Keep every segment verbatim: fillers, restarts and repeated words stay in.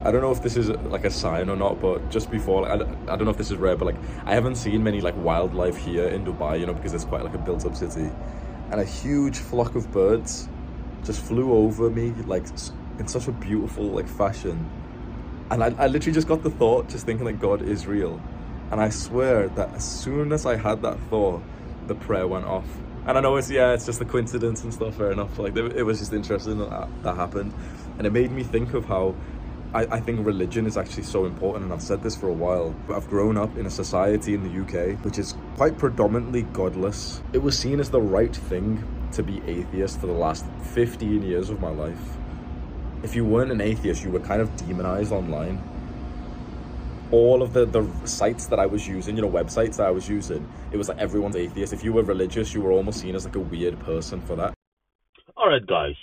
I don't know if this is like a sign or not, but just before, like, I, don't- I don't know if this is rare, but like I haven't seen many like wildlife here in Dubai, you know, because it's quite like a built-up city, and a huge flock of birds just flew over me like s- in such a beautiful like fashion, and I, I literally just got the thought, just thinking that God is real, and I swear that as soon as I had that thought, the prayer went off. And I know it's yeah, it's just a coincidence and stuff. Fair enough. Like it, it was just interesting that that that happened, and it made me think of how I, I think religion is actually so important, and I've said this for a while, but I've grown up in a society in the U K which is quite predominantly godless. It was seen as the right thing to be atheist for the last fifteen years of my life. If you weren't an atheist, you were kind of demonized online. All of the, the sites that I was using, you know, websites that I was using, it was like everyone's atheist. If you were religious, you were almost seen as like a weird person for that. All right, guys.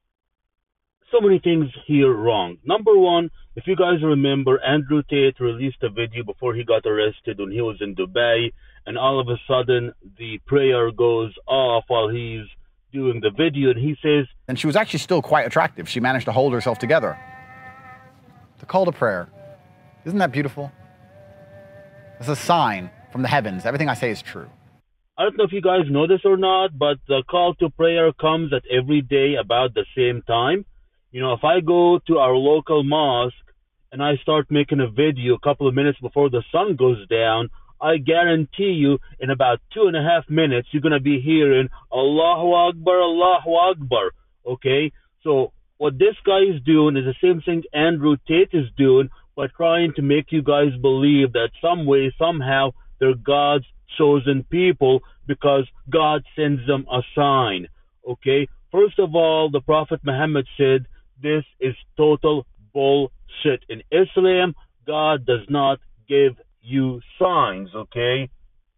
So many things here wrong. Number one, if you guys remember, Andrew Tate released a video before he got arrested when he was in Dubai, and all of a sudden the prayer goes off while he's doing the video, and he says, And she was actually still quite attractive. She managed to hold herself together. The call to prayer. Isn't that beautiful? It's a sign from the heavens. Everything I say is true. I don't know if you guys know this or not, but the call to prayer comes at every day about the same time. You know, if I go to our local mosque and I start making a video a couple of minutes before the sun goes down, I guarantee you in about two and a half minutes, you're going to be hearing Allahu Akbar, Allahu Akbar. Okay? So what this guy is doing is the same thing Andrew Tate is doing by trying to make you guys believe that some way, somehow, they're God's chosen people because God sends them a sign. Okay? First of all, the Prophet Muhammad said, this is total bullshit. In Islam, God does not give you signs, okay?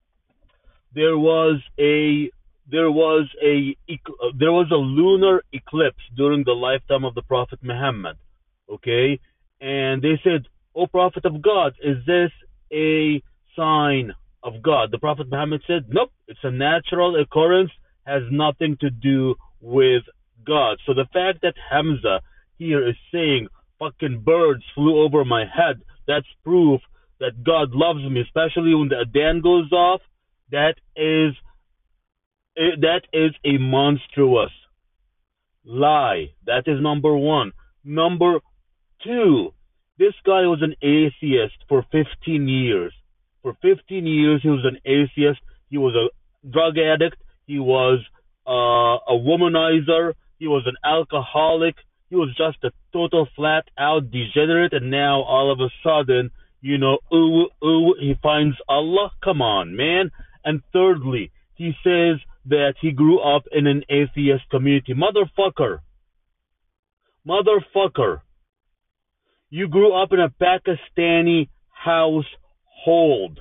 There was a there was a there was a lunar eclipse during the lifetime of the Prophet Muhammad, okay? And they said, "O Prophet of God, is this a sign of God?" The Prophet Muhammad said, "Nope, it's a natural occurrence, has nothing to do with God." So the fact that Hamza here is saying fucking birds flew over my head, that's proof that God loves me, especially when the Adhan goes off. That is that is a monstrous lie. That is number one. Number two, this guy was an atheist for fifteen years. For fifteen years, he was an atheist. He was a drug addict. He was uh, a womanizer. He was an alcoholic. He was just a total flat out degenerate. And now, all of a sudden, you know, ooh, ooh, he finds Allah. Come on, man. And thirdly, he says that he grew up in an atheist community. Motherfucker. Motherfucker. You grew up in a Pakistani household.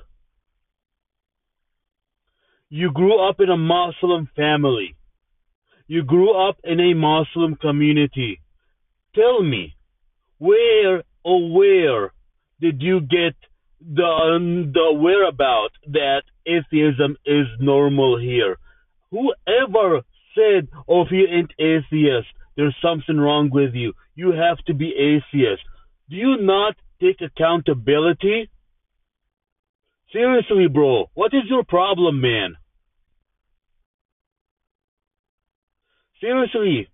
You grew up in a Muslim family. You grew up in a Muslim community. Tell me, where or where did you get the um, the whereabout that atheism is normal here? Whoever said, "Oh, if you ain't atheist, there's something wrong with you. You have to be atheist." Do you not take accountability? Seriously, bro, what is your problem, man? Seriously,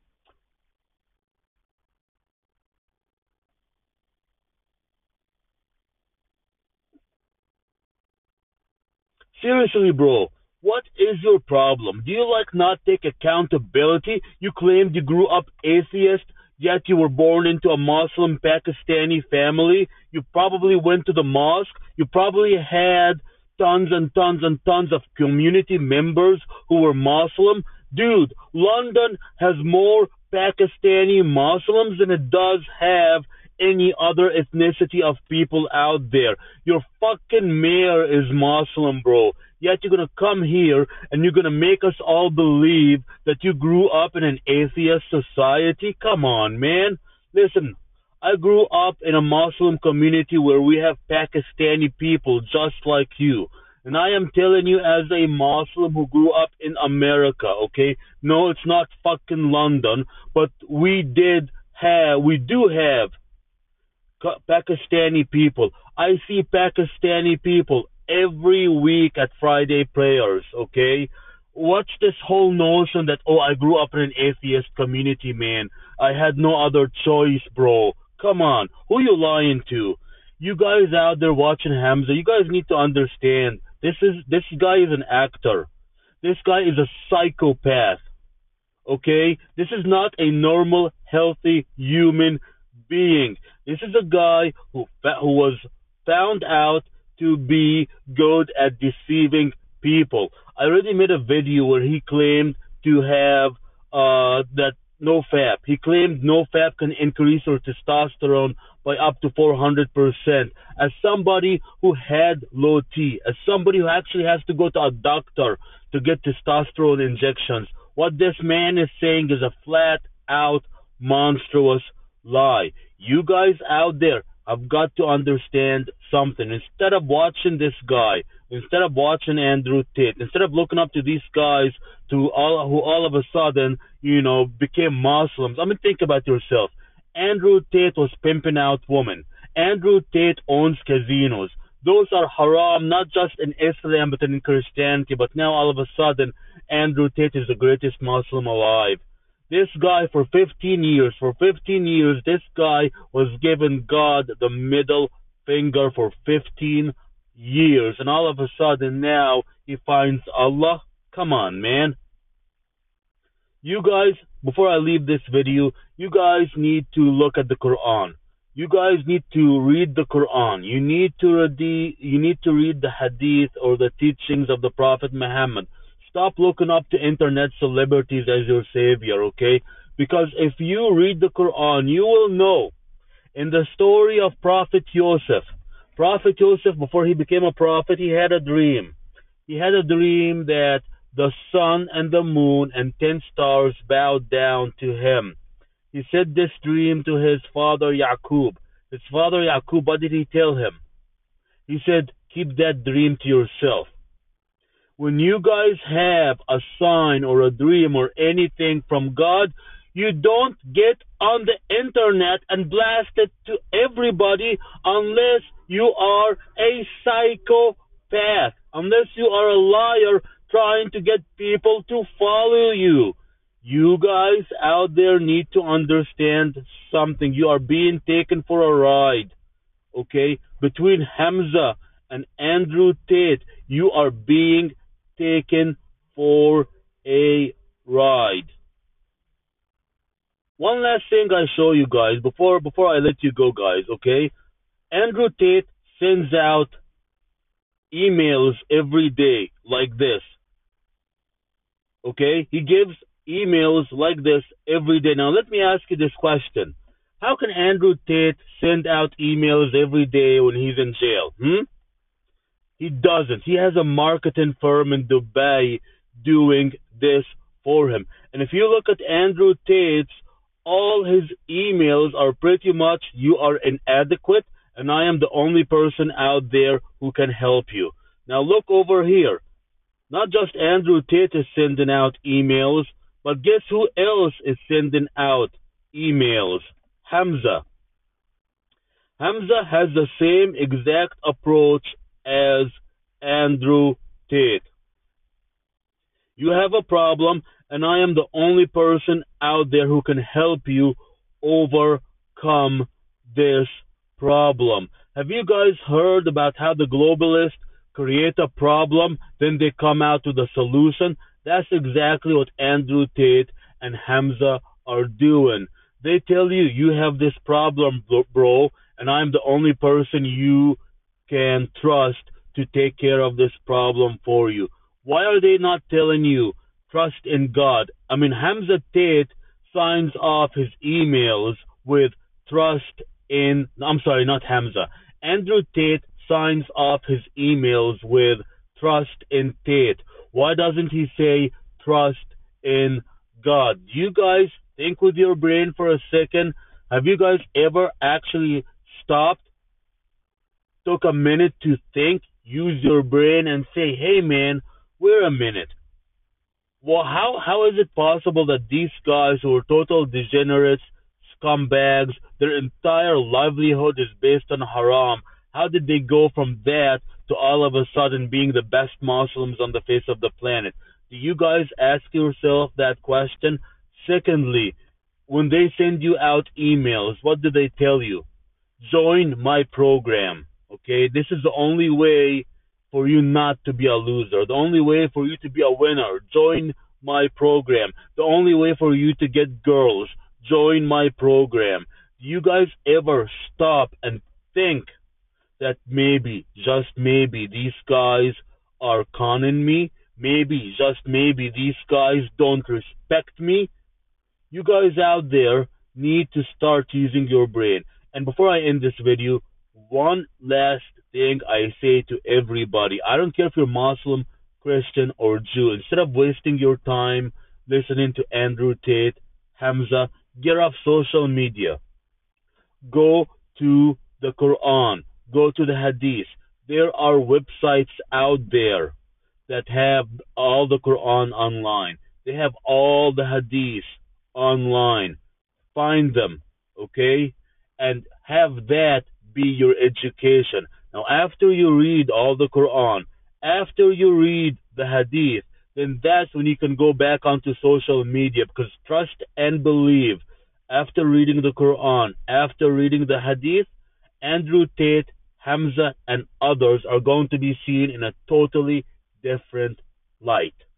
seriously, bro, what is your problem? Do you like not take accountability? You claimed you grew up atheist, yet you were born into a Muslim Pakistani family. You probably went to the mosque. You probably had tons and tons and tons of community members who were Muslim. Dude, London has more Pakistani Muslims than it does have any other ethnicity of people out there. Your fucking mayor is Muslim, bro. Yet you're gonna come here and you're gonna make us all believe that you grew up in an atheist society? Come on, man. Listen, I grew up in a Muslim community where we have Pakistani people just like you. And I am telling you, as a Muslim who grew up in America, okay? No, it's not fucking London, but we did have, we do have Pakistani people. I see Pakistani people every week at Friday prayers, okay? What's this whole notion that, oh, I grew up in an atheist community, man. I had no other choice, bro. Come on. Who you lying to? You guys out there watching Hamza, you guys need to understand. This is this guy is an actor. This guy is a psychopath. Okay? This is not a normal, healthy human being. This is a guy who who was found out to be good at deceiving people. I already made a video where he claimed to have uh, that NoFap. He claimed NoFap can increase your testosterone by up to four hundred percent. As somebody who had low T, as somebody who actually has to go to a doctor to get testosterone injections, what this man is saying is a flat out monstrous lie. You guys out there have got to understand something. Instead of watching this guy, instead of watching Andrew Tate, instead of looking up to these guys to all who all of a sudden, you know, became Muslims, I mean, think about yourself. Andrew Tate was pimping out women. Andrew Tate owns casinos. Those are haram, not just in Islam, but in Christianity. But now all of a sudden, Andrew Tate is the greatest Muslim alive. This guy, for fifteen years, for fifteen years, this guy was giving God the middle finger for fifteen years. And all of a sudden now he finds Allah. Come on, man. You guys, before I leave this video, you guys need to look at the Quran. You guys need to read the Quran. You need to read the, you need to read the Hadith or the teachings of the Prophet Muhammad. Stop looking up to internet celebrities as your savior, okay? Because if you read the Quran, you will know in the story of Prophet Yosef. Prophet Yosef, before he became a prophet, he had a dream. He had a dream that the sun and the moon and ten stars bowed down to him. He said this dream to his father Yaqub. His father Yaqub, what did he tell him? He said, keep that dream to yourself. When you guys have a sign or a dream or anything from God, you don't get on the internet and blast it to everybody unless you are a psychopath, unless you are a liar trying to get people to follow you. You guys out there need to understand something. You are being taken for a ride, okay? Between Hamza and Andrew Tate, you are being taken for a ride. One last thing I show you guys before before I let you go, guys, okay? Andrew Tate sends out emails every day like this. Okay? He gives emails like this every day. Now let me ask you this question. How can Andrew Tate send out emails every day when he's in jail? Hmm? He doesn't. He has a marketing firm in Dubai doing this for him. And if you look at Andrew Tate's, all his emails are pretty much, you are inadequate and I am the only person out there who can help you. Now look over here. Not just Andrew Tate is sending out emails, but guess who else is sending out emails? Hamza. Hamza has the same exact approach as Andrew Tate. You have a problem, and I am the only person out there who can help you overcome this problem. Have you guys heard about how the globalists create a problem, then they come out with a solution? That's exactly what Andrew Tate and Hamza are doing. They tell you, you have this problem, bro, and I'm the only person you can trust to take care of this problem for you. Why are they not telling you, trust in God? I mean, Hamza Tate signs off his emails with trust in, I'm sorry, not Hamza. Andrew Tate signs off his emails with trust in Tate. Why doesn't he say trust in God? You guys think with your brain for a second. Have you guys ever actually stopped, took a minute to think, use your brain and say, hey man, wait a minute. Well, how, how is it possible that these guys who are total degenerates, scumbags. Their entire livelihood is based on haram. How did they go from that to all of a sudden being the best Muslims on the face of the planet? Do you guys ask yourself that question? Secondly, when they send you out emails, what do they tell you? Join my program. Okay, this is the only way for you not to be a loser. The only way for you to be a winner. Join my program. The only way for you to get girls. Join my program. Do you guys ever stop and think that maybe, just maybe, these guys are conning me? Maybe, just maybe, these guys don't respect me? You guys out there need to start using your brain. And before I end this video, one last thing I say to everybody. I don't care if you're Muslim, Christian, or Jew. Instead of wasting your time listening to Andrew Tate, Hamza, get off social media. Go to the Quran. Go to the Hadith. There are websites out there that have all the Quran online. They have all the Hadith online. Find them, okay? And have that be your education. Now, after you read all the Quran, after you read the Hadith, then that's when you can go back onto social media, because trust and believe, after reading the Quran, after reading the Hadith, Andrew Tate, Hamza, and others are going to be seen in a totally different light.